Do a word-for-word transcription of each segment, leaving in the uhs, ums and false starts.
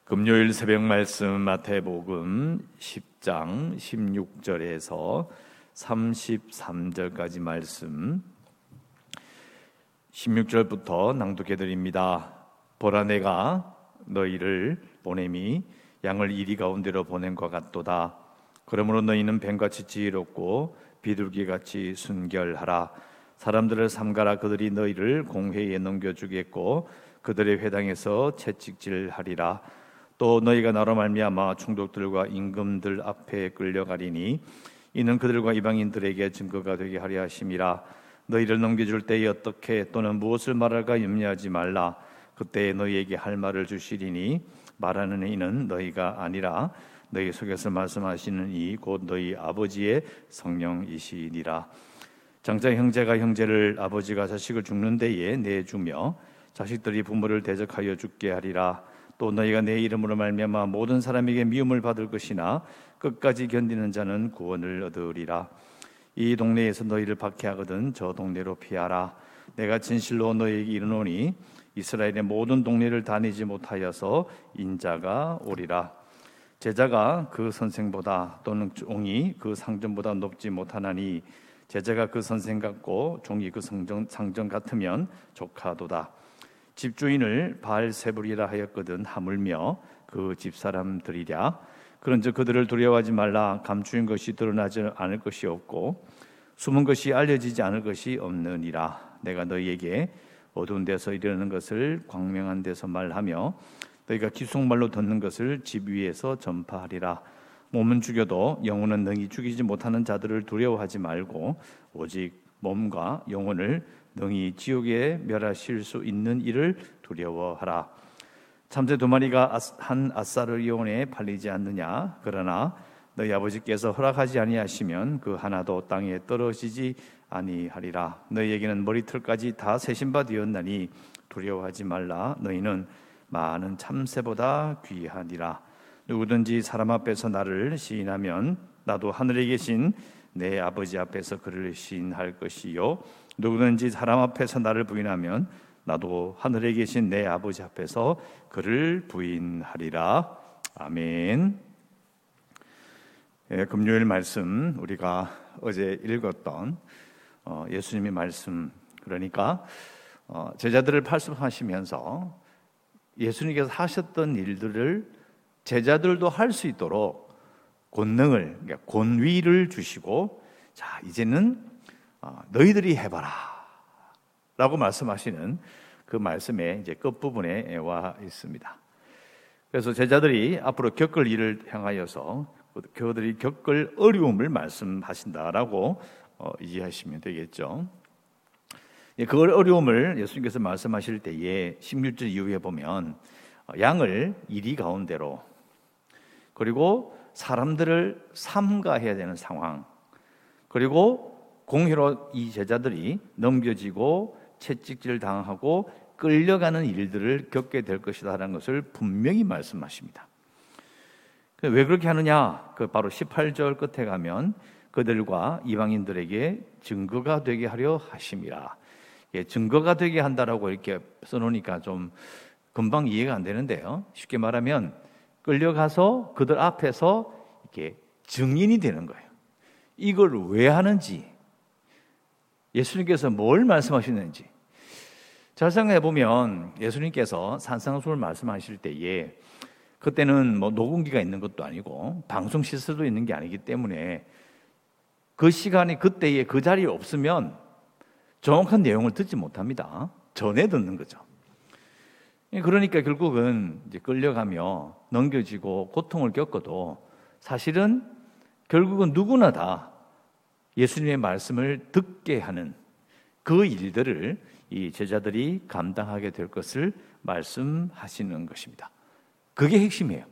금요일 새벽 말씀 마태복음 십 장 십육 절에서 삼십삼 절까지 말씀, 십육 절부터 낭독해 드립니다. 보라, 내가 너희를 보냄이 양을 이리 가운데로 보낸 것 같도다. 그러므로 너희는 뱀같이 지혜롭고 비둘기같이 순결하라. 사람들을 삼가라. 그들이 너희를 공회에 넘겨주겠고 그들의 회당에서 채찍질하리라. 또 너희가 나로 말미암아 총독들과 임금들 앞에 끌려가리니 이는 그들과 이방인들에게 증거가 되게 하려 하심이라. 너희를 넘겨줄 때에 어떻게 또는 무엇을 말할까 염려하지 말라. 그때 너희에게 할 말을 주시리니 말하는 이는 너희가 아니라 너희 속에서 말씀하시는 이 곧 너희 아버지의 성령이시니라. 장차 형제가 형제를, 아버지가 자식을 죽는 데에 내주며 자식들이 부모를 대적하여 죽게 하리라. 또 너희가 내 이름으로 말미암아 모든 사람에게 미움을 받을 것이나 끝까지 견디는 자는 구원을 얻으리라. 이 동네에서 너희를 박해하거든 저 동네로 피하라. 내가 진실로 너희에게 이르노니 이스라엘의 모든 동네를 다니지 못하여서 인자가 오리라. 제자가 그 선생보다 또는 종이 그 상전보다 높지 못하나니 제자가 그 선생 같고 종이 그 상전, 상전 같으면 조카도다. 집주인을 바알세불이라 하였거든 하물며 그 집사람들이랴. 그런즉 그들을 두려워하지 말라. 감추인 것이 드러나지 않을 것이 없고 숨은 것이 알려지지 않을 것이 없느니라. 내가 너희에게 어두운 데서 이르는 것을 광명한 데서 말하며 너희가 기속말로 듣는 것을 집 위에서 전파하리라. 몸은 죽여도 영혼은 능히 죽이지 못하는 자들을 두려워하지 말고 오직 몸과 영혼을 능히 지옥에 멸하실 수 있는 이를 두려워하라. 참새 두 마리가 한 아사르리온에 팔리지 않느냐? 그러나 너희 아버지께서 허락하지 아니하시면 그 하나도 땅에 떨어지지 아니하리라. 너희에게는 머리털까지 다 세신 바 되었나니 두려워하지 말라. 너희는 많은 참새보다 귀하니라. 누구든지 사람 앞에서 나를 시인하면 나도 하늘에 계신 내 아버지 앞에서 그를 시인할 것이요, 누구든지 사람 앞에서 나를 부인하면 나도 하늘에 계신 내 아버지 앞에서 그를 부인하리라. 아멘. 예, 금요일 말씀 우리가 어제 읽었던 어, 예수님의 말씀, 그러니까 어, 제자들을 팔습하시면서 예수님께서 하셨던 일들을 제자들도 할 수 있도록 권능을, 그러니까 권위를 주시고, 자 이제는 너희들이 해봐라 라고 말씀하시는 그 말씀의 이제 끝부분에 와 있습니다. 그래서 제자들이 앞으로 겪을 일을 향하여서 그들이 겪을 어려움을 말씀하신다라고 이해하시면 되겠죠. 그 어려움을 예수님께서 말씀하실 때에 십육 절 이후에 보면 양을 이리 가운데로, 그리고 사람들을 삼가해야 되는 상황, 그리고 공회로 이 제자들이 넘겨지고 채찍질 당하고 끌려가는 일들을 겪게 될 것이다라는 것을 분명히 말씀하십니다. 왜 그렇게 하느냐? 그 바로 십팔 절 끝에 가면 그들과 이방인들에게 증거가 되게 하려 하심이라. 예, 증거가 되게 한다라고 이렇게 써놓으니까 좀 금방 이해가 안 되는데요. 쉽게 말하면 끌려가서 그들 앞에서 이렇게 증인이 되는 거예요. 이걸 왜 하는지, 예수님께서 뭘 말씀하시는지 잘 생각해 보면 예수님께서 산상수훈을 말씀하실 때에 그때는 뭐 녹음기가 있는 것도 아니고 방송 시스템도 있는 게 아니기 때문에 그 시간이 그때에 그 자리에 없으면 정확한 내용을 듣지 못합니다. 전해 듣는 거죠. 그러니까 결국은 이제 끌려가며 넘겨지고 고통을 겪어도 사실은 결국은 누구나 다 예수님의 말씀을 듣게 하는 그 일들을 이 제자들이 감당하게 될 것을 말씀하시는 것입니다. 그게 핵심이에요.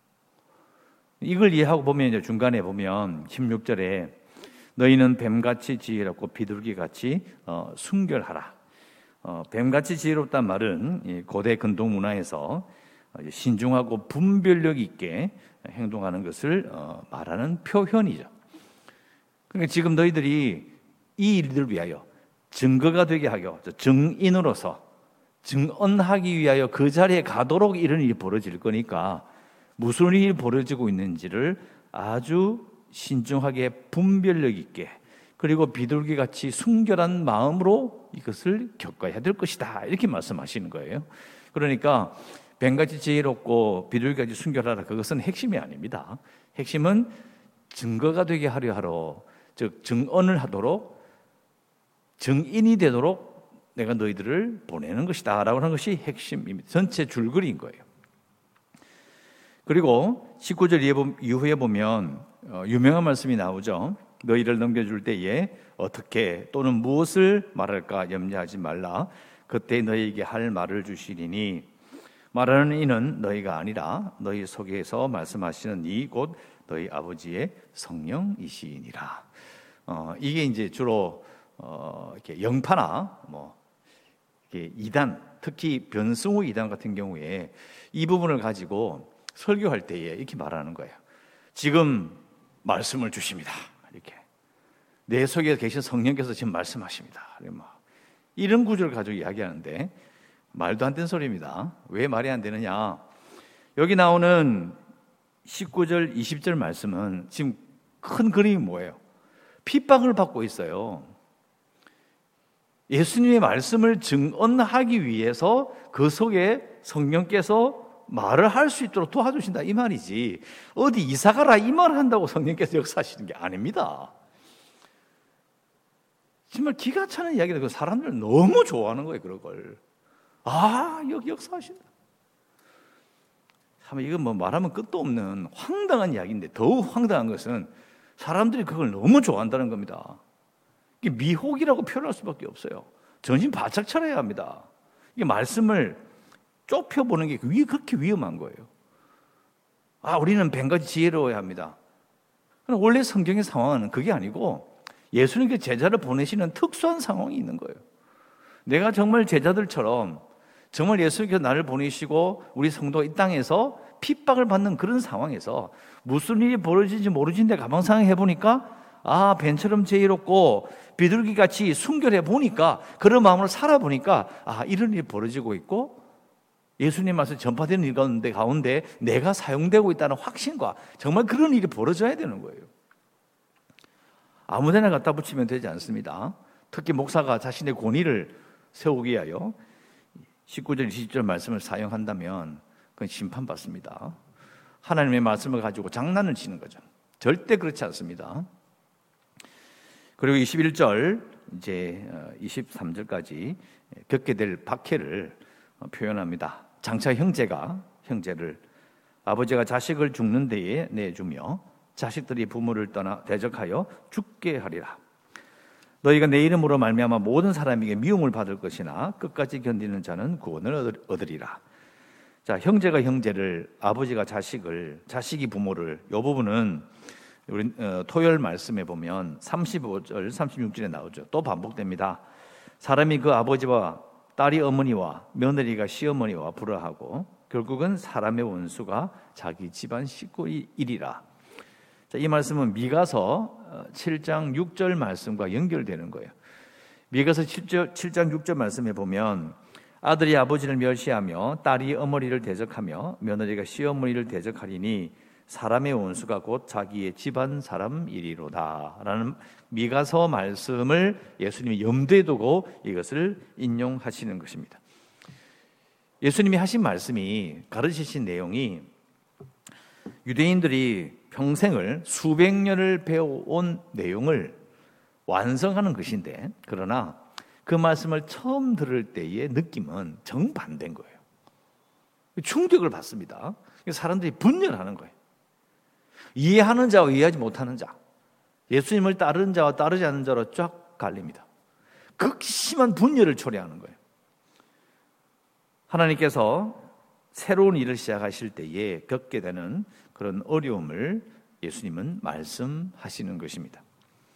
이걸 이해하고 보면 이제 중간에 보면 십육 절에 너희는 뱀같이 지혜롭고 비둘기같이 어, 순결하라. 어, 뱀같이 지혜롭단 말은 고대 근동 문화에서 신중하고 분별력 있게 행동하는 것을 어, 말하는 표현이죠. 그러니까 지금 너희들이 이 일들을 위하여 증거가 되게 하여 증인으로서 증언하기 위하여 그 자리에 가도록 이런 일이 벌어질 거니까 무슨 일이 벌어지고 있는지를 아주 신중하게 분별력 있게 그리고 비둘기같이 순결한 마음으로 이것을 겪어야 될 것이다, 이렇게 말씀하시는 거예요. 그러니까 뱀같이 지혜롭고 비둘기같이 순결하라, 그것은 핵심이 아닙니다. 핵심은 증거가 되게 하려 하러, 즉 증언을 하도록, 증인이 되도록 내가 너희들을 보내는 것이다 라고 하는 것이 핵심입니다. 전체 줄거리인 거예요. 그리고 십구 절 이후에 보면 유명한 말씀이 나오죠. 너희를 넘겨줄 때에 어떻게 또는 무엇을 말할까 염려하지 말라. 그때 너희에게 할 말을 주시리니 말하는 이는 너희가 아니라 너희 속에서 말씀하시는 이 곧 너희 아버지의 성령이시니라. 어, 이게 이제 주로 어, 이렇게 영파나 뭐 이렇게 이단, 특히 변승우 이단 같은 경우에 이 부분을 가지고 설교할 때에 이렇게 말하는 거예요. 지금 말씀을 주십니다. 이렇게 내 속에 계신 성령께서 지금 말씀하십니다. 이런 구조를 가지고 이야기하는데 말도 안 되는 소리입니다. 왜 말이 안 되느냐? 여기 나오는 십구 절, 이십 절 말씀은 지금 큰 그림이 뭐예요? 핍박을 받고 있어요. 예수님의 말씀을 증언하기 위해서 그 속에 성령께서 말을 할 수 있도록 도와주신다, 이 말이지 어디 이사가라 이 말 한다고 성령께서 역사하시는 게 아닙니다. 정말 기가 차는 이야기다. 사람들 너무 좋아하는 거예요. 그런 걸. 아, 여기 역사하신다. 참 이건 뭐 말하면 끝도 없는 황당한 이야기인데, 더욱 황당한 것은 사람들이 그걸 너무 좋아한다는 겁니다. 이게 미혹이라고 표현할 수밖에 없어요. 정신 바짝 차려야 합니다. 이게 말씀을 좁혀보는 게 그렇게 위험한 거예요. 아, 우리는 뱀같이 지혜로워야 합니다. 원래 성경의 상황은 그게 아니고 예수님께 제자를 보내시는 특수한 상황이 있는 거예요. 내가 정말 제자들처럼 정말 예수님께서 나를 보내시고 우리 성도가 이 땅에서 핍박을 받는 그런 상황에서 무슨 일이 벌어질지 모르는데 가만 생각해 보니까 아, 뱀처럼 지혜롭고 비둘기같이 순결해 보니까, 그런 마음으로 살아보니까 아, 이런 일이 벌어지고 있고 예수님 말씀 전파되는 일 가운데, 가운데 내가 사용되고 있다는 확신과 정말 그런 일이 벌어져야 되는 거예요. 아무데나 갖다 붙이면 되지 않습니다. 특히 목사가 자신의 권위를 세우기 위하여 십구 절, 이십 절 말씀을 사용한다면 그건 심판받습니다. 하나님의 말씀을 가지고 장난을 치는 거죠. 절대 그렇지 않습니다. 그리고 이십일 절 이제 이십삼 절까지 겪게 될 박해를 표현합니다. 장차 형제가 형제를, 아버지가 자식을 죽는 데에 내주며 자식들이 부모를 떠나 대적하여 죽게 하리라. 너희가 내 이름으로 말미암아 모든 사람에게 미움을 받을 것이나 끝까지 견디는 자는 구원을 얻으리라. 자, 형제가 형제를, 아버지가 자식을, 자식이 부모를, 이 부분은 우리 어, 토요일 말씀에 보면 삼십오 절, 삼십육 절에 나오죠. 또 반복됩니다. 사람이 그 아버지와 딸이 어머니와 며느리가 시어머니와 불화하고 결국은 사람의 원수가 자기 집안 식구이리라. 자, 이 말씀은 미가서 칠 장 육 절 말씀과 연결되는 거예요. 미가서 칠 장 육 절 말씀에 보면 아들이 아버지를 멸시하며 딸이 어머니를 대적하며 며느리가 시어머니를 대적하리니 사람의 원수가 곧 자기의 집안 사람이리로다 라는 미가서 말씀을 예수님이 염두에 두고 이것을 인용하시는 것입니다. 예수님이 하신 말씀이, 가르치신 내용이 유대인들이 평생을 수백 년을 배워온 내용을 완성하는 것인데, 그러나 그 말씀을 처음 들을 때의 느낌은 정반대인 거예요. 충격을 받습니다. 사람들이 분열하는 거예요. 이해하는 자와 이해하지 못하는 자, 예수님을 따르는 자와 따르지 않는 자로 쫙 갈립니다. 극심한 분열을 초래하는 거예요. 하나님께서 새로운 일을 시작하실 때에 겪게 되는 그런 어려움을 예수님은 말씀하시는 것입니다.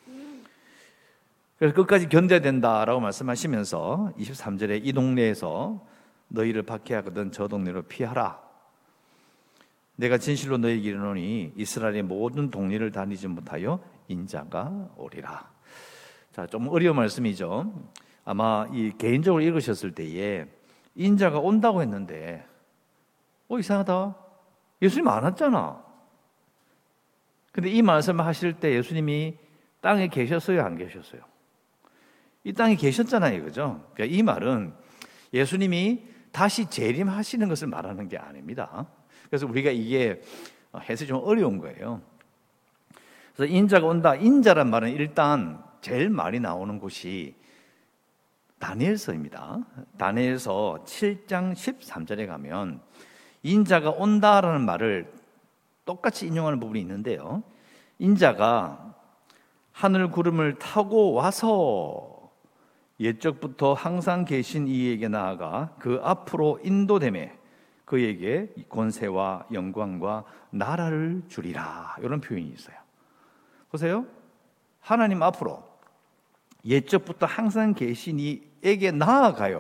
그래서 끝까지 견뎌야 된다라고 말씀하시면서 이십삼 절에 이 동네에서 너희를 박해하거든 저 동네로 피하라. 내가 진실로 너희에게 이르노니 이스라엘의 모든 동네를 다니지 못하여 인자가 오리라. 자, 좀 어려운 말씀이죠. 아마 이 개인적으로 읽으셨을 때에 인자가 온다고 했는데 어 이상하다. 예수님 안 왔잖아. 근데 이 말씀을 하실 때 예수님이 땅에 계셨어요, 안 계셨어요? 이 땅에 계셨잖아요, 그죠? 그러니까 이 말은 예수님이 다시 재림하시는 것을 말하는 게 아닙니다. 그래서 우리가 이게 해석이 좀 어려운 거예요. 그래서 인자가 온다. 인자란 말은 일단 제일 많이 나오는 곳이 다니엘서입니다. 다니엘서 칠 장 십삼 절에 가면 인자가 온다라는 말을 똑같이 인용하는 부분이 있는데요. 인자가 하늘 구름을 타고 와서 옛적부터 항상 계신 이에게 나아가 그 앞으로 인도되매 그에게 권세와 영광과 나라를 주리라. 이런 표현이 있어요. 보세요. 하나님 앞으로 옛적부터 항상 계신 이에게 나아가요.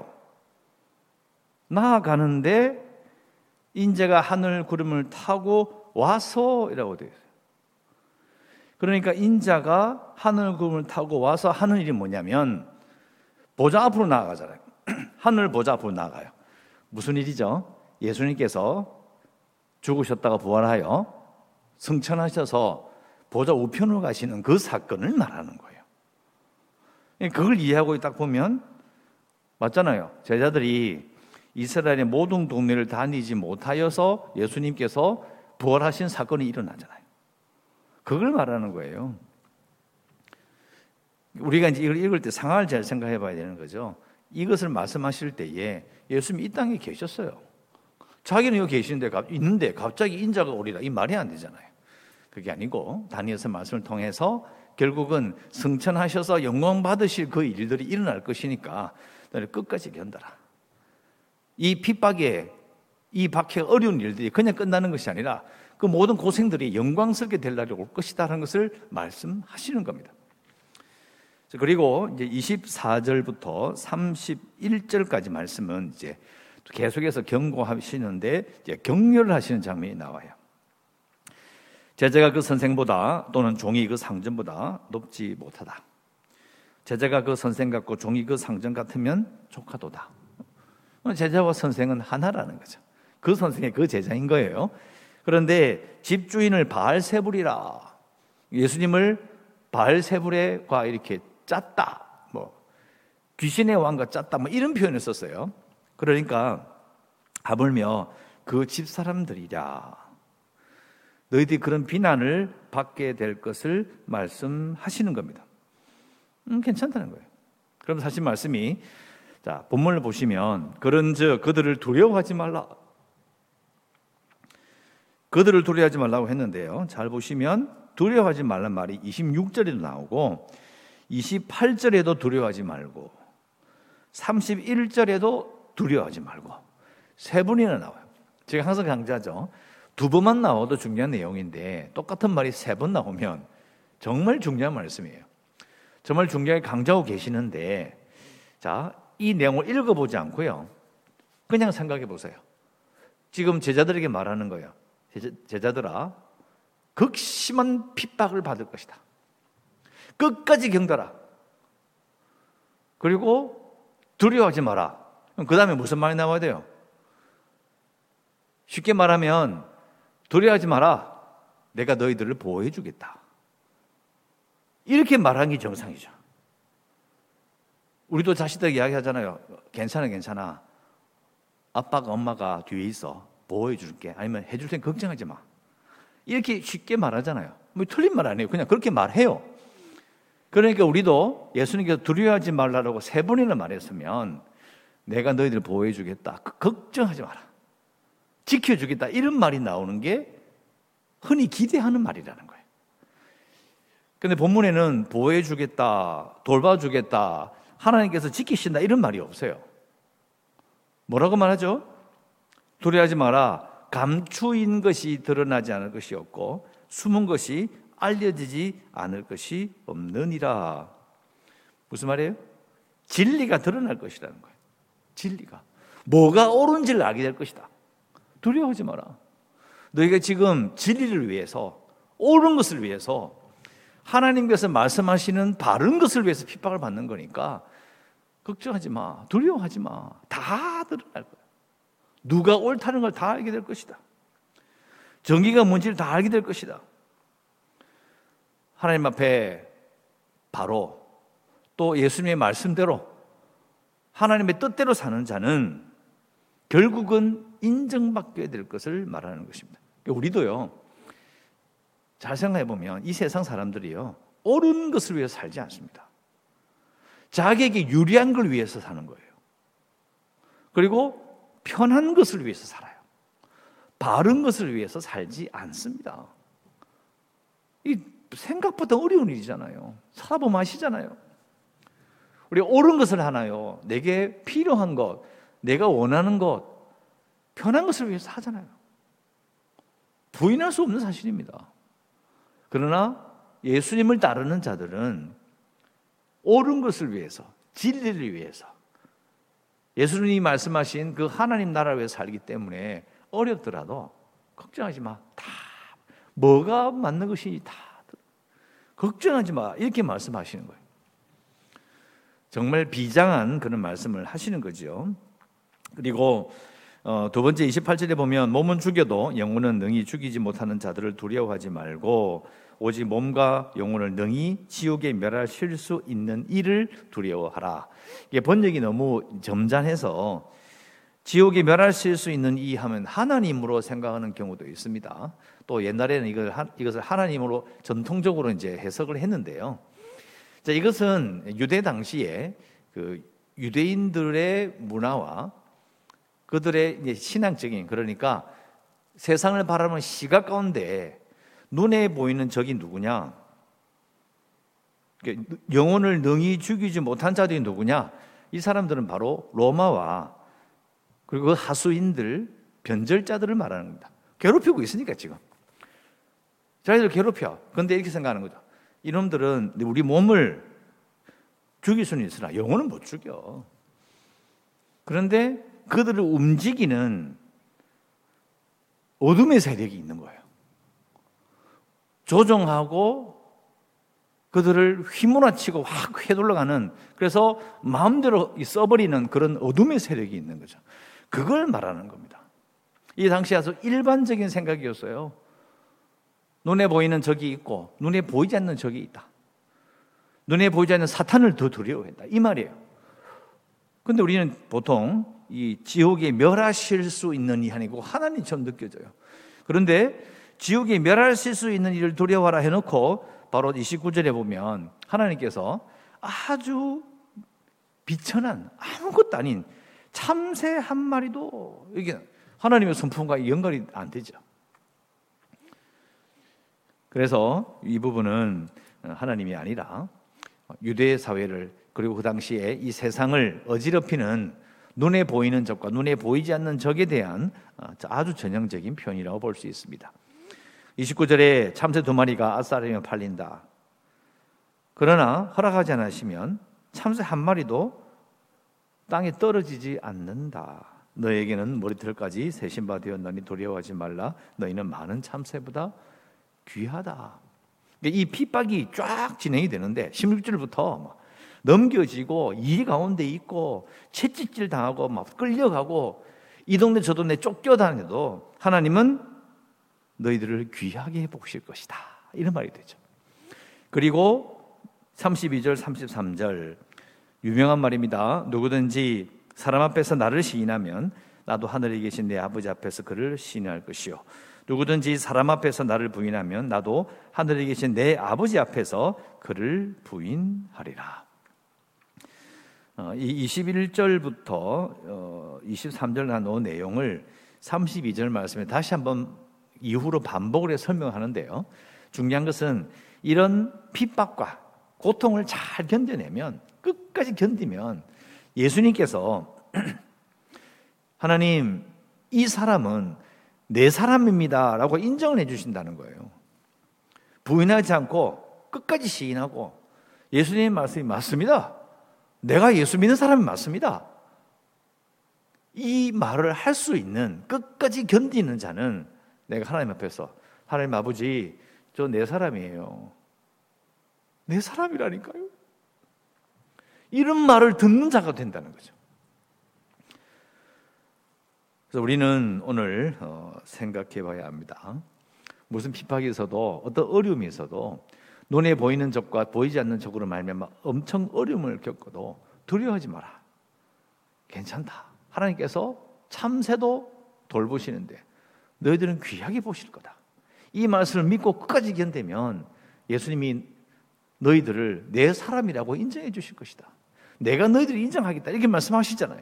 나아가는데 인자가 하늘 구름을 타고 와서 이라고 되어 있어요. 그러니까 인자가 하늘 구름을 타고 와서 하는 일이 뭐냐면 보좌 앞으로 나아가잖아요. 하늘 보좌 앞으로 나아가요. 무슨 일이죠? 예수님께서 죽으셨다가 부활하여 승천하셔서 보좌 우편으로 가시는 그 사건을 말하는 거예요. 그걸 이해하고 딱 보면 맞잖아요. 제자들이 이스라엘의 모든 동네를 다니지 못하여서 예수님께서 부활하신 사건이 일어나잖아요. 그걸 말하는 거예요. 우리가 이제 이걸 읽을 때 상황을 잘 생각해 봐야 되는 거죠. 이것을 말씀하실 때에 예수님이 이 땅에 계셨어요. 자기는 여기 계시는데, 있는데 갑자기 인자가 오리라. 이 말이 안 되잖아요. 그게 아니고 다니엘서 말씀을 통해서 결국은 승천하셔서 영광 받으실 그 일들이 일어날 것이니까 너를 끝까지 견뎌라. 이 핍박에 이 박해 어려운 일들이 그냥 끝나는 것이 아니라 그 모든 고생들이 영광스럽게 될 날이 올 것이다라는 것을 말씀하시는 겁니다. 그리고 이제 이십사 절부터 삼십일 절까지 말씀은 이제 계속해서 경고하시는데 이제 격려를 하시는 장면이 나와요. 제자가 그 선생보다 또는 종이 그 상전보다 높지 못하다. 제자가 그 선생 같고 종이 그 상전 같으면 조카도다. 제자와 선생은 하나라는 거죠. 그 선생이 그 제자인 거예요. 그런데 집주인을 바알세불이라, 예수님을 바알세불과 이렇게 짰다, 뭐 귀신의 왕과 짰다, 뭐 이런 표현을 썼어요. 그러니까 하물며 그 집사람들이랴 너희들이 그런 비난을 받게 될 것을 말씀하시는 겁니다. 음, 괜찮다는 거예요. 그럼 사실 말씀이, 자, 본문을 보시면 그런즉 그들을 두려워하지 말라. 그들을 두려워하지 말라고 했는데요. 잘 보시면 두려워하지 말란 말이 이십육 절에도 나오고 이십팔 절에도 두려워하지 말고 삼십일 절에도 두려워하지 말고 세 번이나 나와요. 제가 항상 강조하죠. 두 번만 나와도 중요한 내용인데 똑같은 말이 세 번 나오면 정말 중요한 말씀이에요. 정말 중요하게 강조하고 계시는데, 자, 이 내용을 읽어보지 않고요, 그냥 생각해 보세요. 지금 제자들에게 말하는 거예요. 제자, 제자들아, 극심한 핍박을 받을 것이다. 끝까지 견뎌라. 그리고 두려워하지 마라. 그 다음에 무슨 말이 나와야 돼요? 쉽게 말하면 두려워하지 마라. 내가 너희들을 보호해 주겠다. 이렇게 말하는 게 정상이죠. 우리도 자식들 이야기하잖아요. 괜찮아, 괜찮아. 아빠가 엄마가 뒤에 있어. 보호해 줄게. 아니면 해줄 테니 걱정하지 마. 이렇게 쉽게 말하잖아요. 뭐 틀린 말 아니에요. 그냥 그렇게 말해요. 그러니까 우리도 예수님께서 두려워하지 말라고 세 번이나 말했으면 내가 너희들 보호해 주겠다. 걱정하지 마라. 지켜주겠다. 이런 말이 나오는 게 흔히 기대하는 말이라는 거예요. 그런데 본문에는 보호해 주겠다, 돌봐주겠다, 하나님께서 지키신다 이런 말이 없어요. 뭐라고 말하죠? 두려워하지 마라. 감추인 것이 드러나지 않을 것이 없고 숨은 것이 알려지지 않을 것이 없느니라. 무슨 말이에요? 진리가 드러날 것이라는 거예요. 진리가. 뭐가 옳은지를 알게 될 것이다. 두려워하지 마라. 너희가 지금 진리를 위해서, 옳은 것을 위해서, 하나님께서 말씀하시는 바른 것을 위해서 핍박을 받는 거니까 걱정하지 마. 두려워하지 마. 다 드러날 거야. 누가 옳다는 걸 다 알게 될 것이다. 정의가 뭔지를 다 알게 될 것이다. 하나님 앞에 바로 또 예수님의 말씀대로 하나님의 뜻대로 사는 자는 결국은 인정받게 될 것을 말하는 것입니다. 우리도요, 잘 생각해 보면 이 세상 사람들이요, 옳은 것을 위해서 살지 않습니다. 자기에게 유리한 걸 위해서 사는 거예요. 그리고 편한 것을 위해서 살아요. 바른 것을 위해서 살지 않습니다. 이 생각보다 어려운 일이잖아요. 살아보면 아시잖아요. 우리 옳은 것을 하나요, 내게 필요한 것, 내가 원하는 것, 편한 것을 위해서 하잖아요. 부인할 수 없는 사실입니다. 그러나 예수님을 따르는 자들은 옳은 것을 위해서, 진리를 위해서, 예수님이 말씀하신 그 하나님 나라를 위해서 살기 때문에 어렵더라도 걱정하지 마. 다 뭐가 맞는 것인지 다 걱정하지 마. 이렇게 말씀하시는 거예요. 정말 비장한 그런 말씀을 하시는 거죠. 그리고 어, 두 번째 이십팔 절에 보면 몸은 죽여도 영혼은 능히 죽이지 못하는 자들을 두려워하지 말고 오직 몸과 영혼을 능히 지옥에 멸하실 수 있는 이를 두려워하라. 이게 번역이 너무 점잖해서 지옥에 멸하실 수 있는 이 하면 하나님으로 생각하는 경우도 있습니다. 또 옛날에는 이걸, 이것을 하나님으로 전통적으로 이제 해석을 했는데요. 자, 이것은 유대 당시에 그 유대인들의 문화와 그들의 이제 신앙적인, 그러니까 세상을 바라보는 시각 가운데 눈에 보이는 적이 누구냐? 영혼을 능히 죽이지 못한 자들이 누구냐? 이 사람들은 바로 로마와 그리고 하수인들, 변절자들을 말하는 겁니다. 괴롭히고 있으니까 지금. 자기들 괴롭혀. 그런데 이렇게 생각하는 거죠. 이놈들은 우리 몸을 죽일 수는 있으나 영혼은 못 죽여. 그런데 그들을 움직이는 어둠의 세력이 있는 거예요. 조종하고 그들을 휘몰아치고 확 휘둘러가는, 그래서 마음대로 써버리는 그런 어둠의 세력이 있는 거죠. 그걸 말하는 겁니다. 이 당시에 아주 일반적인 생각이었어요. 눈에 보이는 적이 있고 눈에 보이지 않는 적이 있다. 눈에 보이지 않는 사탄을 더 두려워했다, 이 말이에요. 그런데 우리는 보통 이 지옥에 멸하실 수 있는 이 아니고 하나님처럼 느껴져요. 그런데 지옥에 멸하실 수 있는 일을 두려워하라 해놓고 바로 이십구 절에 보면 하나님께서 아주 비천한 아무것도 아닌 참새 한 마리도 이게 하나님의 성품과 연관이 안 되죠. 그래서 이 부분은 하나님이 아니라 유대 사회를, 그리고 그 당시에 이 세상을 어지럽히는 눈에 보이는 적과 눈에 보이지 않는 적에 대한 아주 전형적인 표현이라고 볼 수 있습니다. 이십구 절에 참새 두 마리가 아싸리며 팔린다. 그러나 허락하지 않으시면 참새 한 마리도 땅에 떨어지지 않는다. 너에게는 머리털까지 세신 바 되었나니 두려워하지 말라. 너희는 많은 참새보다 귀하다. 이 핍박이 쫙 진행이 되는데 십육 절부터 넘겨지고 이 가운데 있고 채찍질 당하고 막 끌려가고 이 동네 저 동네 쫓겨다녀도 하나님은 너희들을 귀하게 해보실 것이다, 이런 말이 되죠. 그리고 삼십이 절 삼십삼 절 유명한 말입니다. 누구든지 사람 앞에서 나를 시인하면 나도 하늘에 계신 내 아버지 앞에서 그를 시인할 것이요, 누구든지 사람 앞에서 나를 부인하면 나도 하늘에 계신 내 아버지 앞에서 그를 부인하리라. 이 이십일 절부터 이십삼 절 나온 내용을 삼십이 절 말씀에 다시 한번 이후로 반복을 해서 설명하는데요. 중요한 것은 이런 핍박과 고통을 잘 견뎌내면, 끝까지 견디면 예수님께서 하나님, 이 사람은 내 사람입니다 라고 인정을 해주신다는 거예요. 부인하지 않고 끝까지 시인하고, 예수님의 말씀이 맞습니다, 내가 예수 믿는 사람이 맞습니다, 이 말을 할 수 있는, 끝까지 견디는 자는 내가 하나님 앞에서 하나님 아버지, 저 내 사람이에요, 내 사람이라니까요. 이런 말을 듣는 자가 된다는 거죠. 그래서 우리는 오늘 생각해 봐야 합니다. 무슨 핍박이 있어도, 어떤 어려움이 있어도 눈에 보이는 적과 보이지 않는 적으로 말미암아 엄청 어려움을 겪어도 두려워하지 마라. 괜찮다. 하나님께서 참새도 돌보시는데 너희들은 귀하게 보실 거다. 이 말씀을 믿고 끝까지 견디면 예수님이 너희들을 내 사람이라고 인정해 주실 것이다. 내가 너희들을 인정하겠다. 이렇게 말씀하시잖아요.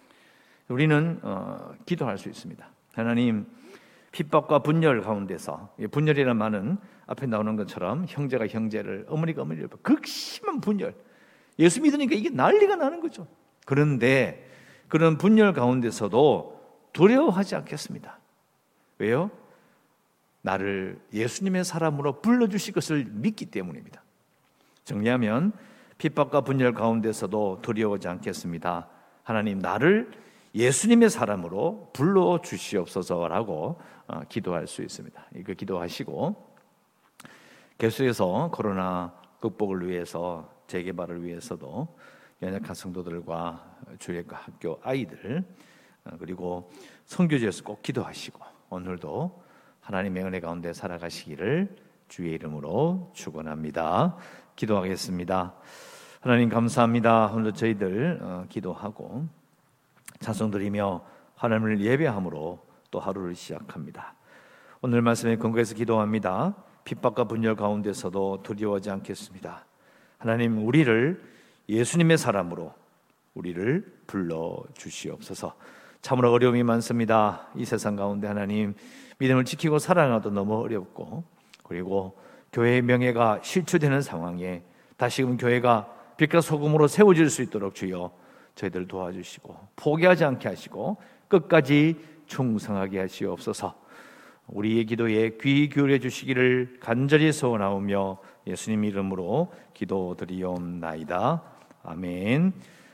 우리는 어, 기도할 수 있습니다. 하나님, 핍박과 분열 가운데서, 분열이라는 말은 앞에 나오는 것처럼 형제가 형제를, 어머니가 어머니를, 극심한 분열, 예수 믿으니까 이게 난리가 나는 거죠. 그런데 그런 분열 가운데서도 두려워하지 않겠습니다. 왜요? 나를 예수님의 사람으로 불러주실 것을 믿기 때문입니다. 정리하면 핍박과 분열 가운데서도 두려워하지 않겠습니다. 하나님, 나를 예수님의 사람으로 불러주시옵소서라고 기도할 수 있습니다. 이거 기도하시고 계속해서 코로나 극복을 위해서, 재개발을 위해서도 연약한 성도들과 주일과 학교 아이들, 그리고 선교지에서 꼭 기도하시고 오늘도 하나님의 은혜 가운데 살아가시기를 주의 이름으로 축원합니다. 기도하겠습니다. 하나님 감사합니다. 오늘 저희들 어, 기도하고 찬송 드리며 하나님을 예배함으로 또 하루를 시작합니다. 오늘 말씀에 근거해서 기도합니다. 핍박과 분열 가운데서도 두려워하지 않겠습니다. 하나님, 우리를 예수님의 사람으로 우리를 불러주시옵소서. 참으로 어려움이 많습니다. 이 세상 가운데 하나님, 믿음을 지키고 살아가도 너무 어렵고, 그리고 교회의 명예가 실추되는 상황에 다시금 교회가 빛과 소금으로 세워질 수 있도록 주여 저희들 도와주시고 포기하지 않게 하시고 끝까지 충성하게 하시옵소서. 우리의 기도에 귀 기울여 주시기를 간절히 소원하오며 예수님 이름으로 기도드리옵나이다. 아멘.